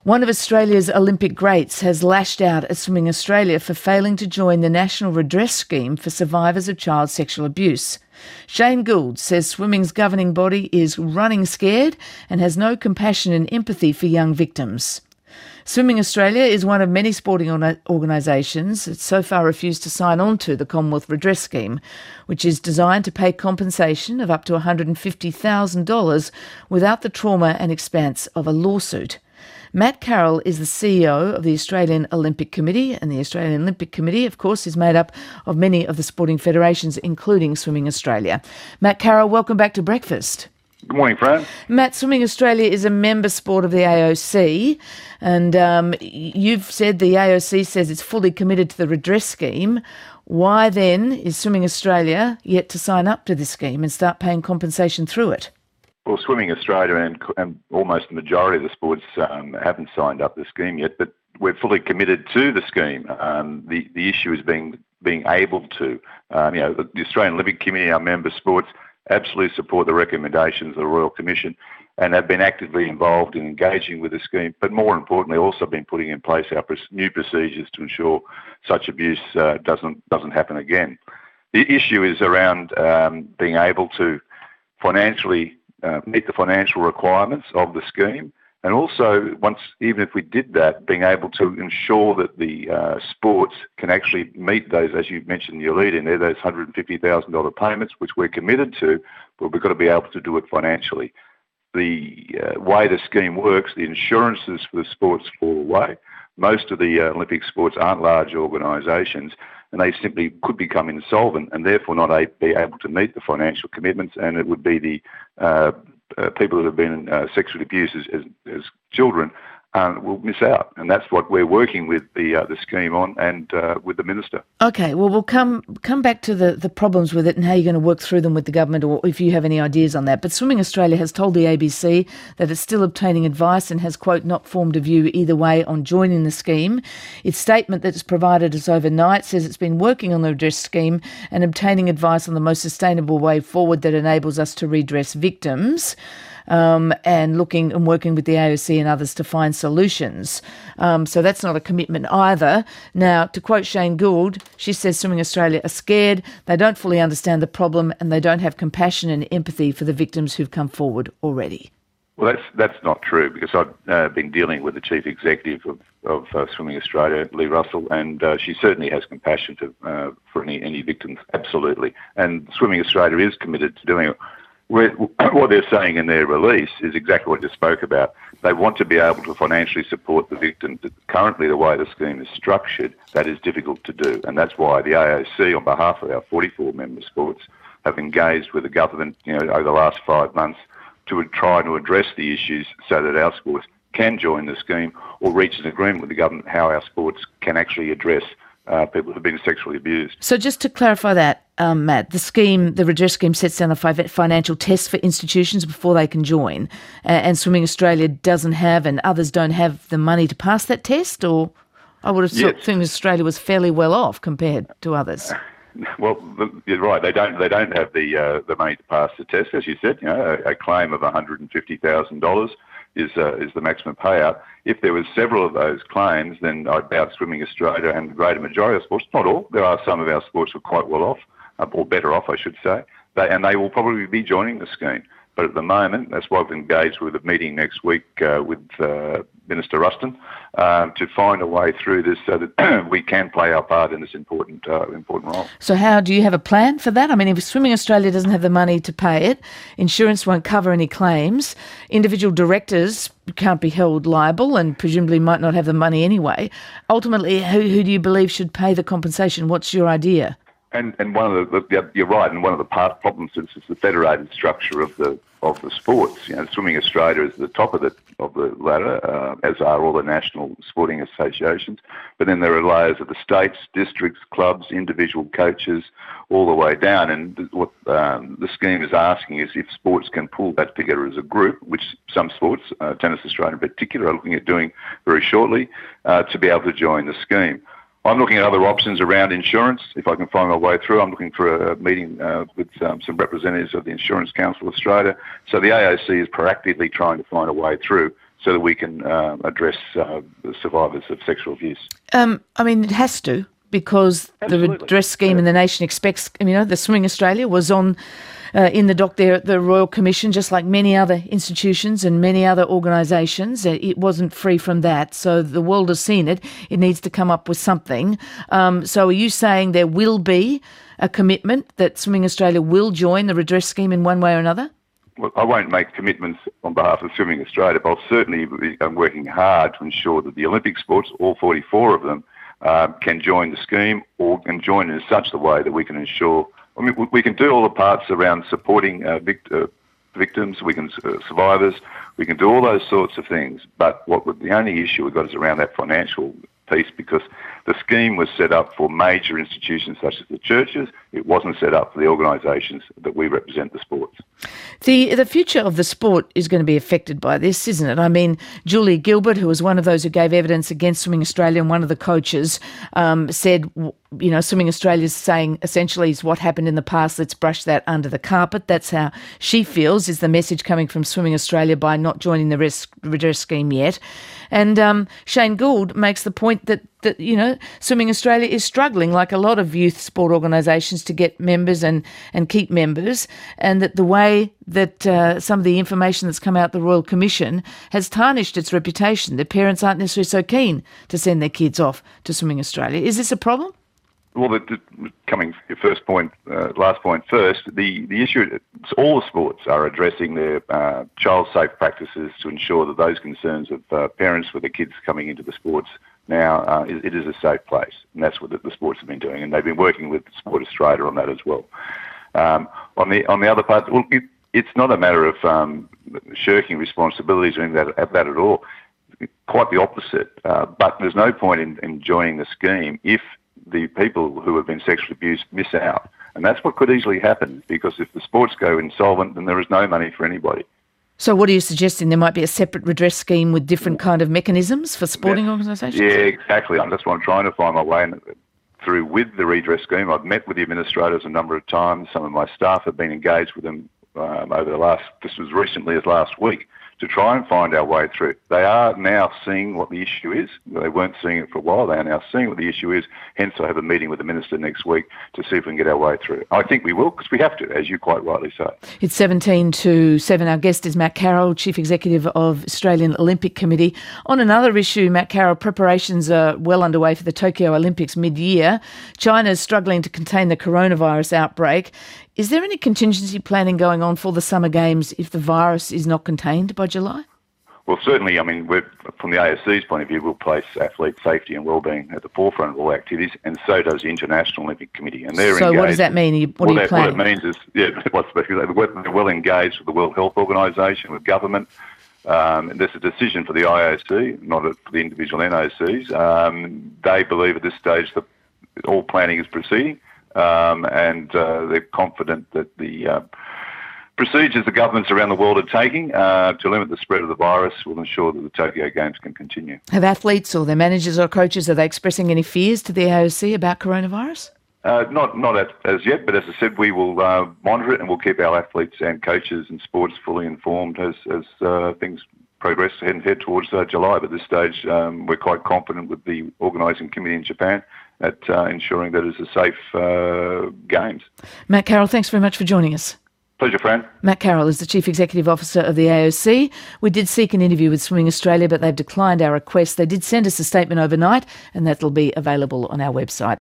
One of Australia's Olympic greats has lashed out at Swimming Australia for failing to join the National Redress Scheme for survivors of child sexual abuse. Shane Gould says swimming's governing body is running scared and has no compassion and empathy for young victims. Swimming Australia is one of many sporting organisations that so far refused to sign on to the Commonwealth Redress Scheme, which is designed to pay compensation of up to $150,000 without the trauma and expense of a lawsuit. Matt Carroll is the CEO of the Australian Olympic Committee, and the Australian Olympic Committee, of course, is made up of many of the sporting federations, including Swimming Australia. Matt Carroll, welcome back to Breakfast. Good morning, Fran. Matt, Swimming Australia is a member sport of the AOC, and you've said the AOC says it's fully committed to the redress scheme. Why then is Swimming Australia yet to sign up to this scheme and start paying compensation through it? Well, Swimming Australia and almost the majority of the sports haven't signed up the scheme yet, but we're fully committed to the scheme. The issue is being able to. The Australian Olympic Committee, our member sports, absolutely support the recommendations of the Royal Commission and have been actively involved in engaging with the scheme, but more importantly also been putting in place our new procedures to ensure such abuse doesn't happen again. The issue is around being able to financially meet the financial requirements of the scheme, and also even if we did that, being able to ensure that the sports can actually meet those, as you mentioned in your lead in there, those $150,000 payments, which we're committed to, but we've got to be able to do it financially. The way the scheme works, the insurances for the sports fall away. Most of the Olympic sports aren't large organisations, and they simply could become insolvent and therefore not be able to meet the financial commitments, and it would be the people that have been sexually abused as children will miss out. And that's what we're working with the scheme on and with the Minister. Okay, well, we'll come back to the problems with it and how you're going to work through them with the government, or if you have any ideas on that. But Swimming Australia has told the ABC that it's still obtaining advice and has, quote, not formed a view either way on joining the scheme. Its statement that it's provided us overnight says it's been working on the redress scheme and obtaining advice on the most sustainable way forward that enables us to redress victims. And looking and working with the AOC and others to find solutions. So that's not a commitment either. Now, to quote Shane Gould, she says Swimming Australia are scared, they don't fully understand the problem, and they don't have compassion and empathy for the victims who've come forward already. Well, that's not true, because I've been dealing with the Chief Executive of Swimming Australia, Lee Russell, and she certainly has compassion for any victims, absolutely. And Swimming Australia is committed to doing it. What they're saying in their release is exactly what you spoke about. They want to be able to financially support the victims. Currently, the way the scheme is structured, that is difficult to do. And that's why the AOC, on behalf of our 44 member sports, have engaged with the government over the last 5 months to try to address the issues so that our sports can join the scheme or reach an agreement with the government how our sports can actually address people who have been sexually abused. So just to clarify that, Matt, the redress scheme sets down a financial test for institutions before they can join, and Swimming Australia doesn't have, and others don't have the money to pass that test, or I would have thought Swimming Australia was fairly well off compared to others. Well, you're right. They don't have the money to pass the test, as you said. A claim of $150,000 is the maximum payout. If there was several of those claims, then I doubt Swimming Australia and the greater majority of sports, not all, there are some of our sports who are quite well off, or better off, I should say, and they will probably be joining the scheme. But at the moment, that's why we've engaged with a meeting next week with Minister Ruston to find a way through this so that we can play our part in this important role. So how do you have a plan for that? I mean, if Swimming Australia doesn't have the money to pay it, insurance won't cover any claims, individual directors can't be held liable and presumably might not have the money anyway. Ultimately, who do you believe should pay the compensation? What's your idea? And one of you're right, and one of the problems is the federated structure of the sports. Swimming Australia is the top of the ladder, as are all the national sporting associations. But then there are layers of the states, districts, clubs, individual coaches, all the way down. And what the scheme is asking is if sports can pull that together as a group, which some sports, Tennis Australia in particular, are looking at doing very shortly, to be able to join the scheme. I'm looking at other options around insurance. If I can find my way through, I'm looking for a meeting with some representatives of the Insurance Council of Australia. So the AOC is proactively trying to find a way through so that we can address the survivors of sexual abuse. It has to, because Absolutely. The redress scheme and the nation expects, the Swimming Australia was on in the dock there at the Royal Commission, just like many other institutions and many other organisations. It wasn't free from that. So the world has seen it. It needs to come up with something. So are you saying there will be a commitment that Swimming Australia will join the redress scheme in one way or another? Well, I won't make commitments on behalf of Swimming Australia, but I'll certainly be working hard to ensure that the Olympic sports, all 44 of them, can join the scheme or can join in such a way that we can ensure. We can do all the parts around supporting victims, survivors. We can do all those sorts of things. But the only issue we've got is around that financial piece, because the scheme was set up for major institutions such as the churches. It wasn't set up for the organisations that we represent, the sports. The future of the sport is going to be affected by this, isn't it? I mean, Julia Gilbert, who was one of those who gave evidence against Swimming Australia, and one of the coaches said, Swimming Australia is saying essentially is what happened in the past, let's brush that under the carpet. That's how she feels, is the message coming from Swimming Australia by not joining the redress scheme yet. And Shane Gould makes the point that Swimming Australia is struggling, like a lot of youth sport organisations, to get members and keep members, and that the way that some of the information that's come out the Royal Commission has tarnished its reputation. The parents aren't necessarily so keen to send their kids off to Swimming Australia. Is this a problem? Well, coming to your last point first, the issue, all the sports are addressing their child-safe practices to ensure that those concerns of parents with their kids coming into the sports now, it is a safe place. And that's what the sports have been doing. And they've been working with Sport Australia on that as well. On the other part, well, it's not a matter of shirking responsibilities or anything like that at all. Quite the opposite. But there's no point in joining the scheme if the people who have been sexually abused miss out. And that's what could easily happen, because if the sports go insolvent, then there is no money for anybody. So what are you suggesting? There might be a separate redress scheme with different kind of mechanisms for sporting organisations? Yeah, exactly. That's what I'm trying to find my way through with the redress scheme. I've met with the administrators a number of times. Some of my staff have been engaged with them this was recently as last week, to try and find our way through. They are now seeing what the issue is. They weren't seeing it for a while. They are now seeing what the issue is. Hence, I have a meeting with the Minister next week to see if we can get our way through. I think we will, because we have to, as you quite rightly say. It's 7:17. Our guest is Matt Carroll, Chief Executive of Australian Olympic Committee. On another issue, Matt Carroll, preparations are well underway for the Tokyo Olympics mid-year. China is struggling to contain the coronavirus outbreak. Is there any contingency planning going on for the Summer Games if the virus is not contained by July? Well, certainly, from the ASC's point of view, we'll place athlete safety and wellbeing at the forefront of all activities, and so does the International Olympic Committee. And they're engaged. What does that mean? What are you planning? What it means is, they're well engaged with the World Health Organisation, with government. There's a decision for the IOC, not for the individual NOCs. They believe at this stage that all planning is proceeding. And they're confident that the procedures the governments around the world are taking to limit the spread of the virus will ensure that the Tokyo Games can continue. Have athletes or their managers or coaches, are they expressing any fears to the AOC about coronavirus? Not as yet, but as I said, we will monitor it, and we'll keep our athletes and coaches and sports fully informed as things progress and head towards July. But at this stage, we're quite confident with the organising committee in Japan at ensuring that it's a safe Games. Matt Carroll, thanks very much for joining us. Pleasure, Fran. Matt Carroll is the Chief Executive Officer of the AOC. We did seek an interview with Swimming Australia, but they've declined our request. They did send us a statement overnight, and that'll be available on our website.